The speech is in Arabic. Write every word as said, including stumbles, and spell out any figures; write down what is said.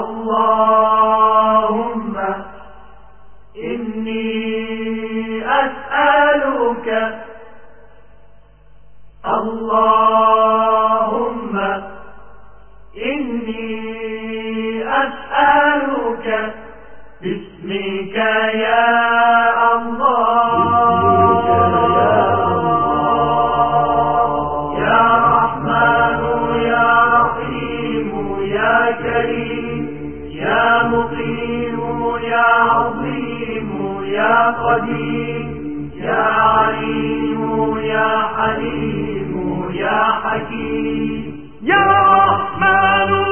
اللهم إني أسألك اللهم إني أسألك باسمك يا الله يا رحمن يا رحيم يا كريم يا مقيم يا عظيم يا قدير يا عليم يا حليم يا حكيم يا رحمن